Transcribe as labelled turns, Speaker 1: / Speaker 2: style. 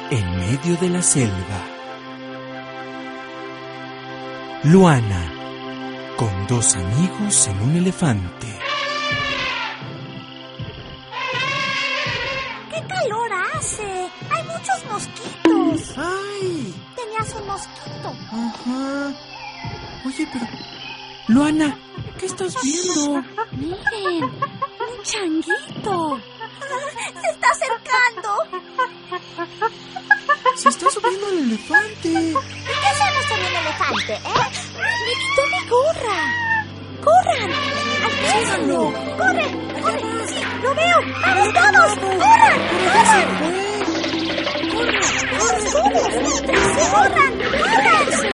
Speaker 1: en medio de la selva. Luana, con dos amigos en un elefante.
Speaker 2: ¡Qué calor hace! ¡Hay muchos mosquitos!
Speaker 1: ¡Ay!
Speaker 2: Tenías un mosquito.
Speaker 1: Ajá. Oye, pero... Luana, ¿qué estás viendo?
Speaker 2: Miren, un changuito. ¡Se está acercando!
Speaker 1: Se está subiendo el elefante.
Speaker 2: ¿Qué hacemos con el elefante, ¡Me quitó mi gorra! ¡Corran! ¡Alcánzalo! ¡Corre! ¡Corre! ¡Sí, lo veo! ¡Vamos todos! ¡Corran! ¡Corran! ¡Corran! ¡Corran! ¡Corran!